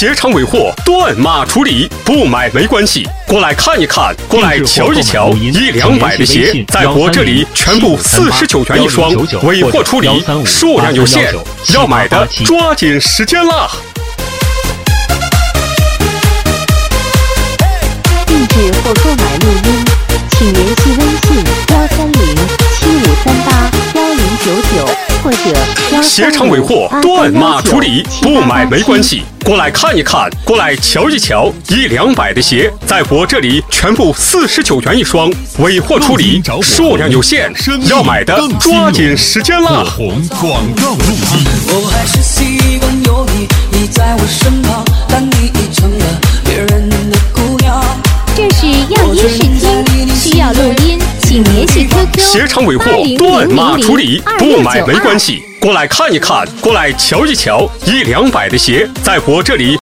鞋厂尾货断码处理，不买没关系，过来看一看，过来瞧一瞧，100-200的鞋在我这里全部49元一双，尾货处理，数量有限，要买的抓紧时间啦！ 定制或购买录音，请联系微信13075381099或者鞋厂尾货断码处理，不买没关系，过来看一看，过来瞧一瞧，100-200的鞋在我这里全部49元一双，尾货处理，数量有限，要买的抓紧时间啦！ 广告录音。 我还是习惯有你，你在我身旁，但你已成了别人的姑娘。 这是要音试听，需要录音，请联系 QQ 鞋厂尾货断码处理，不买没关系，过来看一看，过来瞧一瞧，100-200的鞋在我这里